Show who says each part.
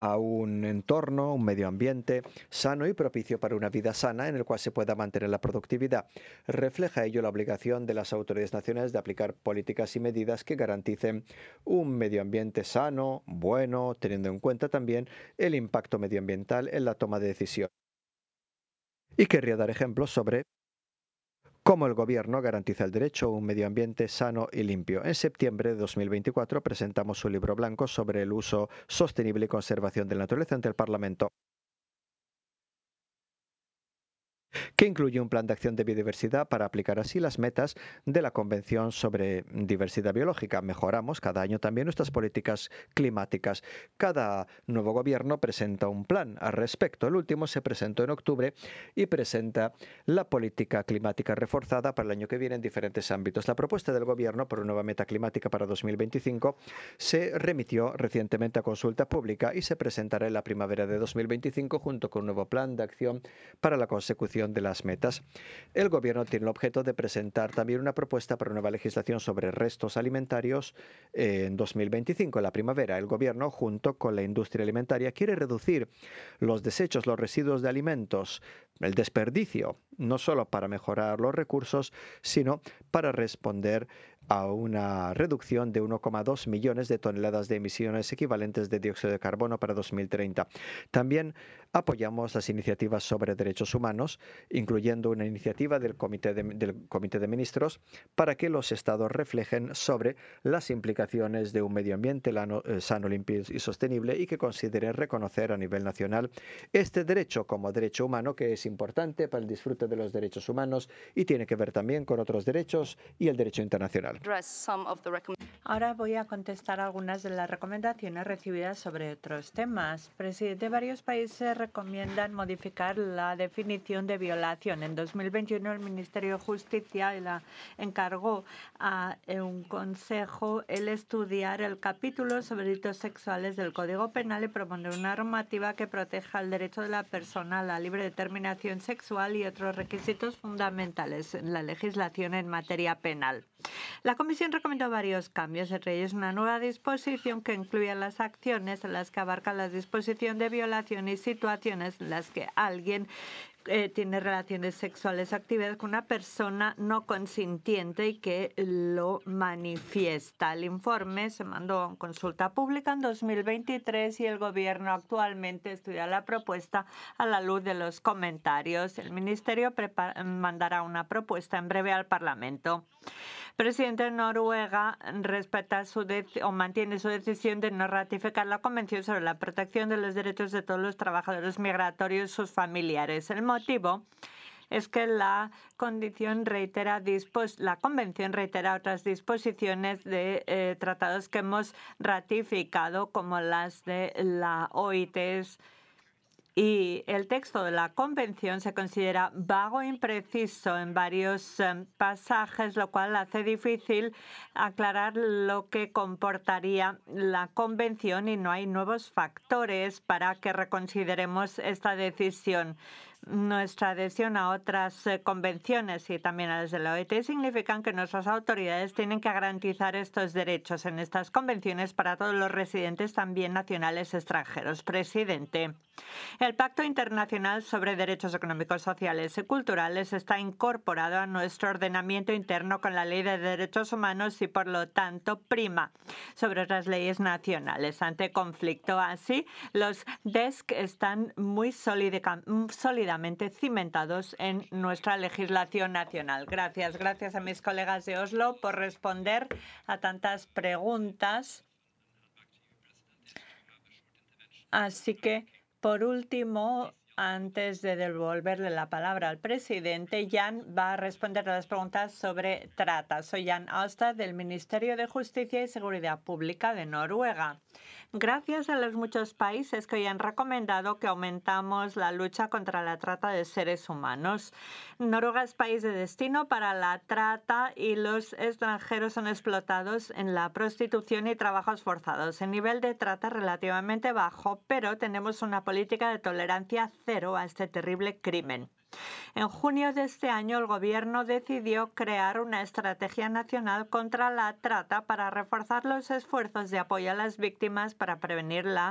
Speaker 1: a un entorno, un medio ambiente sano y propicio para una vida sana en el cual se pueda mantener la productividad. Refleja ello la obligación de las autoridades nacionales de aplicar políticas y medidas que garanticen un medio ambiente sano, bueno, teniendo en cuenta también el impacto medioambiental en la toma de decisiones. Y querría dar ejemplos sobre cómo el Gobierno garantiza el derecho a un medio ambiente sano y limpio. En septiembre de 2024 presentamos un libro blanco sobre el uso sostenible y conservación de la naturaleza ante el Parlamento, que incluye un plan de acción de biodiversidad para aplicar así las metas de la Convención sobre Diversidad Biológica. Mejoramos cada año también nuestras políticas climáticas. Cada nuevo gobierno presenta un plan al respecto. El último se presentó en octubre y presenta la política climática reforzada para el año que viene en diferentes ámbitos. La propuesta del gobierno por una nueva meta climática para 2025 se remitió recientemente a consulta pública y se presentará en la primavera de 2025 junto con un nuevo plan de acción para la consecución de las metas. El Gobierno tiene el objeto de presentar también una propuesta para nueva legislación sobre restos alimentarios en 2025, en la primavera. El Gobierno, junto con la industria alimentaria, quiere reducir los desechos, los residuos de alimentos, el desperdicio, no solo para mejorar los recursos, sino para responder a una reducción de 1,2 millones de toneladas de emisiones equivalentes de dióxido de carbono para 2030. También apoyamos las iniciativas sobre derechos humanos, incluyendo una iniciativa del Comité de Ministros para que los Estados reflejen sobre las implicaciones de un medio ambiente sano, limpio y sostenible y que considere reconocer a nivel nacional este derecho como derecho humano, que es importante para el disfrute de los derechos humanos y tiene que ver también con otros derechos y el derecho internacional.
Speaker 2: Ahora voy a contestar algunas de las recomendaciones recibidas sobre otros temas. Presidente, varios países recomiendan modificar la definición de violación. En 2021 el Ministerio de Justicia encargó a un consejo el estudiar el capítulo sobre delitos sexuales del Código Penal y proponer una normativa que proteja el derecho de la persona a la libre determinación sexual y otros requisitos fundamentales en la legislación en materia penal. La Comisión recomendó varios cambios, entre ellos una nueva disposición que incluya las acciones en las que abarca la disposición de violación y situaciones en las que alguien tiene relaciones sexuales activas con una persona no consintiente y que lo manifiesta. El informe se mandó a consulta pública en 2023 y el Gobierno actualmente estudia la propuesta a la luz de los comentarios. El Ministerio mandará una propuesta en breve al Parlamento. El presidente de Noruega mantiene su decisión de no ratificar la Convención sobre la protección de los derechos de todos los trabajadores migratorios y sus familiares. El motivo es que la Convención reitera otras disposiciones de tratados que hemos ratificado, como las de la OIT, y el texto de la Convención se considera vago e impreciso en varios pasajes, lo cual hace difícil aclarar lo que comportaría la Convención y no hay nuevos factores para que reconsideremos esta decisión. Nuestra adhesión a otras convenciones y también a las de la OIT significan que nuestras autoridades tienen que garantizar estos derechos en estas convenciones para todos los residentes, también nacionales extranjeros. Presidente, el Pacto Internacional sobre Derechos Económicos, Sociales y Culturales está incorporado a nuestro ordenamiento interno con la Ley de Derechos Humanos y, por lo tanto, prima sobre las leyes nacionales ante conflicto. Así, los DESC están muy sólidamente cimentados en nuestra legislación nacional. Gracias. Gracias a mis colegas de Oslo por responder a tantas preguntas. Así que, por último, antes de devolverle la palabra al presidente, Jan va a responder a las preguntas sobre trata. Soy Jan Alstad, del Ministerio de Justicia y Seguridad Pública de Noruega. Gracias a los muchos países que hoy han recomendado que aumentamos la lucha contra la trata de seres humanos. Noruega es país de destino para la trata y los extranjeros son explotados en la prostitución y trabajos forzados. El nivel de trata es relativamente bajo, pero tenemos una política de tolerancia cero a este terrible crimen. En junio de este año, el Gobierno decidió crear una estrategia nacional contra la trata para reforzar los esfuerzos de apoyo a las víctimas para prevenir la